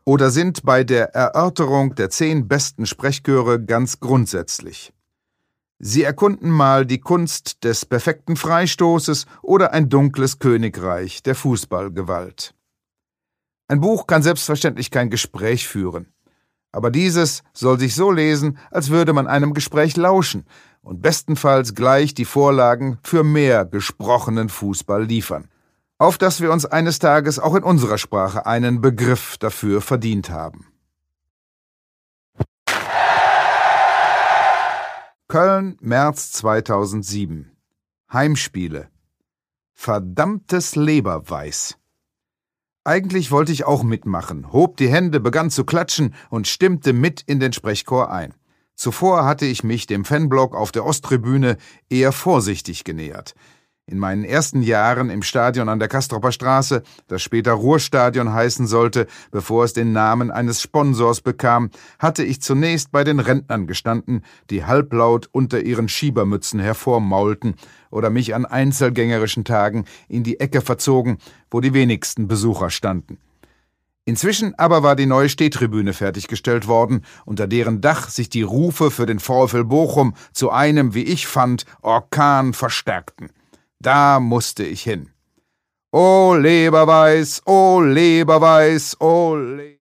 oder sind bei der Erörterung der 10 besten Sprechchöre ganz grundsätzlich. Sie erkunden mal die Kunst des perfekten Freistoßes oder ein dunkles Königreich der Fußballgewalt. Ein Buch kann selbstverständlich kein Gespräch führen, aber dieses soll sich so lesen, als würde man einem Gespräch lauschen und bestenfalls gleich die Vorlagen für mehr gesprochenen Fußball liefern, auf dass wir uns eines Tages auch in unserer Sprache einen Begriff dafür verdient haben. Köln, März 2007. Heimspiele. Verdammtes Leberweiß. Eigentlich wollte ich auch mitmachen, hob die Hände, begann zu klatschen und stimmte mit in den Sprechchor ein. Zuvor hatte ich mich dem Fanblock auf der Osttribüne eher vorsichtig genähert. In meinen ersten Jahren im Stadion an der Castroper Straße, das später Ruhrstadion heißen sollte, bevor es den Namen eines Sponsors bekam, hatte ich zunächst bei den Rentnern gestanden, die halblaut unter ihren Schiebermützen hervormaulten oder mich an einzelgängerischen Tagen in die Ecke verzogen, wo die wenigsten Besucher standen. Inzwischen aber war die neue Stehtribüne fertiggestellt worden, unter deren Dach sich die Rufe für den VfL Bochum zu einem, wie ich fand, Orkan verstärkten. Da musste ich hin. O Leberweiß, o Leberweiß, o